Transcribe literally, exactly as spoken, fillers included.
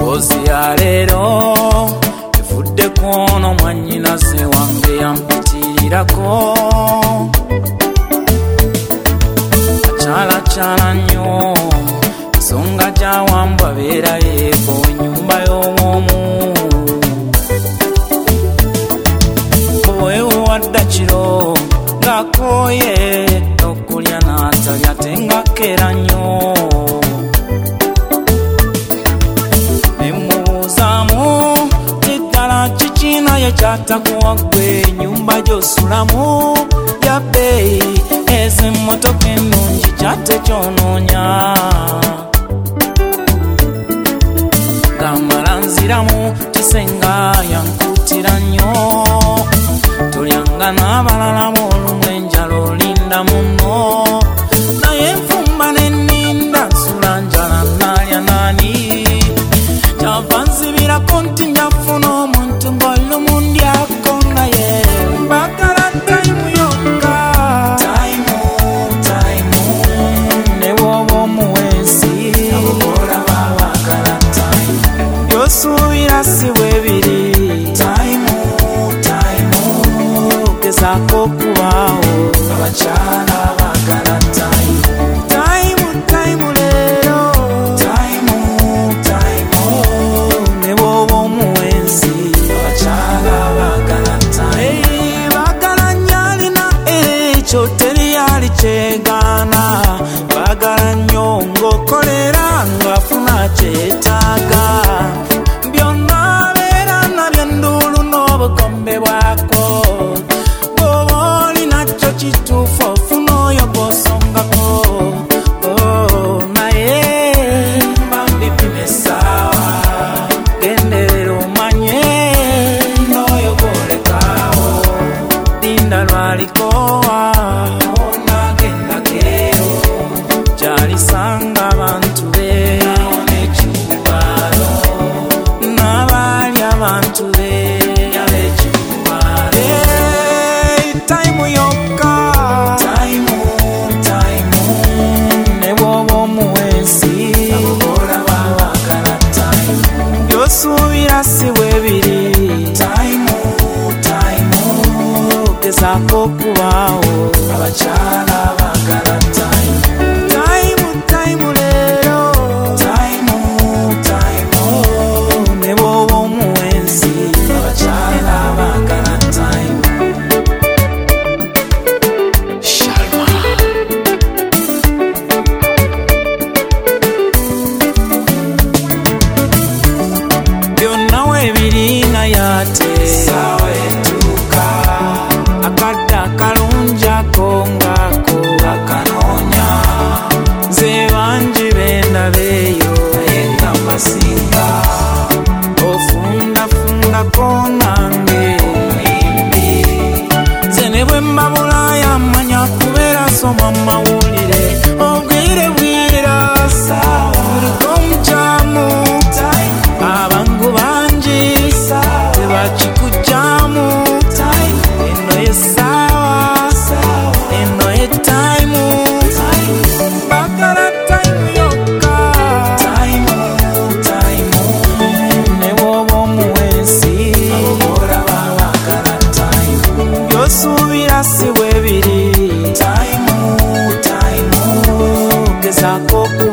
Ozi ya lero efudde kono mwanyinaze wange yampitirirako achala chala nnyo ensonga gyawambwa beera yeeko ennyumba y'omwomu bwewadda kiro ng'akooye okulya n'atalya tengakeera nnyo naye kyatakuwa gwe ennyumba gy'osulamu ya bbeeyi ez'emmotoka ennungi kyate kyonoonya ngamala nziramu kisenga yankuutira nnyo tolyanga n'abalala b'olumu enjala olinda munno naye nfumba nenninda nsula njala naalya naani kyava nzibirako nti njafuna omuntu ng'olumu ndyako naye mbagala tayimu yokka tayimu tayimu ne bw'oba omuwensi olaba baagala tayimu by'osuubira si bwe biri tayimu tayimu gezaako okubaawo abakyala baagala tayimu tayimu tayimu leero tayimu tayimu ne bw'oba omuwensi abakyala baagala tayimu baagala nnyo alina ekyo teri ali kyegaana baagala nnyo ng'okolera ng'afuna kyetaaga byonna beera nabyo enduulu n'obugombe bwako bw'oba olinakyo kituufu ofuna oyo gw'osongako naye bambipima essaawa genderera omanye n'oyo gw'olekaawo linda lwalikoowa onaagendageeyo gy'alisanga abantu be n'ekibubaalo n'abaali abantu be y'ab'ekibubaalo tayimu yokka tayimu tayimu ne bw'oba omuwensi olaba baagala tayimu by'osuubira si bwe biri tayimu tayimu gezaako okubaawo abakyala baagala tayimu tayimu tayimu leero tayimu tayimu ne bw'oba omuwensi abakyala baagala tayimu byonna weebirina yate saawa etuuka akadde akalungi ako ngaako akanoonya nze bangi bendabeeyo naye nga mbasinga ofundafundako nange omuyimbi nze ne bwe mbabulaaya manya kubeera soma mawulire obwire bwira buliko omukyamu abangu bangi tebakikugyamu eno yessaawa eno yetayimu bagala tayimu yokka tayimu tayimu ne bw'oba omuwensi olaba baagala tayimu by'osuubira si bwe biri tayimu tayimu gezaako